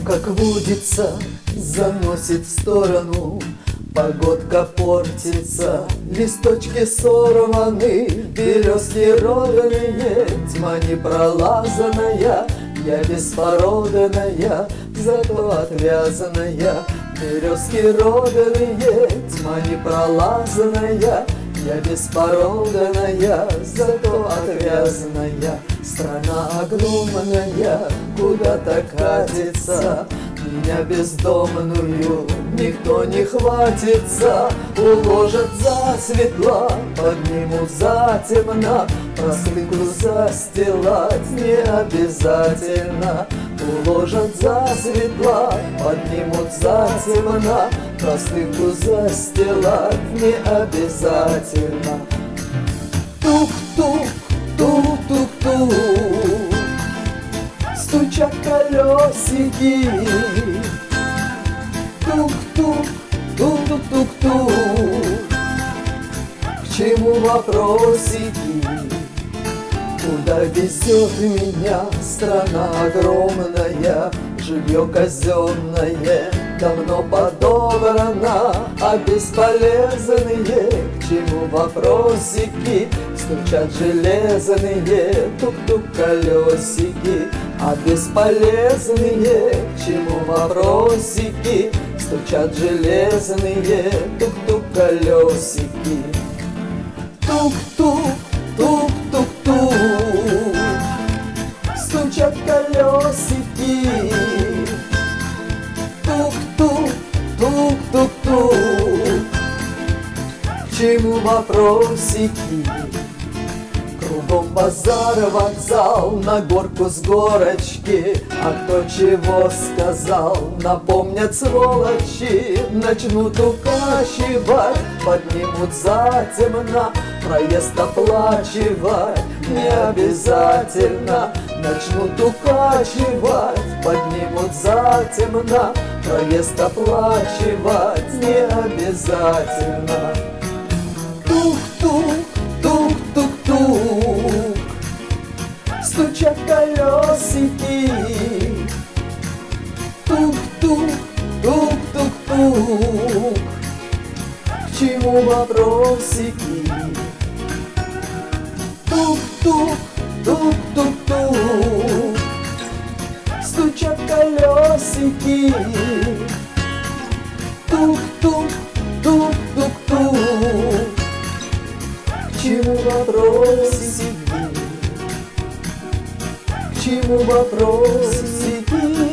как водится, заносит в сторону. Погодка портится, листочки сорваны, березки роданные, тьма непролазанная. Я беспородная, зато отвязанная. Березки роданные, тьма непролазанная. Я беспородная, зато отвязанная. Страна огромная куда-то катится, меня бездомную никто не хватится. Уложат засветло, поднимут затемно, простынку застилать не обязательно. Уложат засветло, поднимут затемно, простынку застилать не обязательно. Тук-тук, тук-тук-тук, стучат колесики. Тук-тук, тук-тук-тук, к чему вопросики? Куда везет меня страна огромная? Жилье казенное давно подобрано, а бесполезные к чему вопросики? Стучат железные тук-тук колесики, а бесполезные к чему вопросики? Стучат железные тук-тук колесики. Тук-тук, тук-тук-тук, стучат колесики. Тук-тук, тук-тук-тук, к чему вопросики? Кругом базар, вокзал, на горку с горочки. А кто чего сказал, напомнят сволочи. Начнут укачивать, поднимут затемно, проезд оплачивать не обязательно. Начнут укачивать, поднимут затемно, проезд оплачивать не обязательно. Тук-тук, тук-тук-тук, стучат колесики. Тук-тук, тук-тук-тук, к чему вопросики? Тук-тук, тук-тук-тук, стучат колесики. Тук-тук, тук-тук-тук, к чему вопросики? К чему вопросики?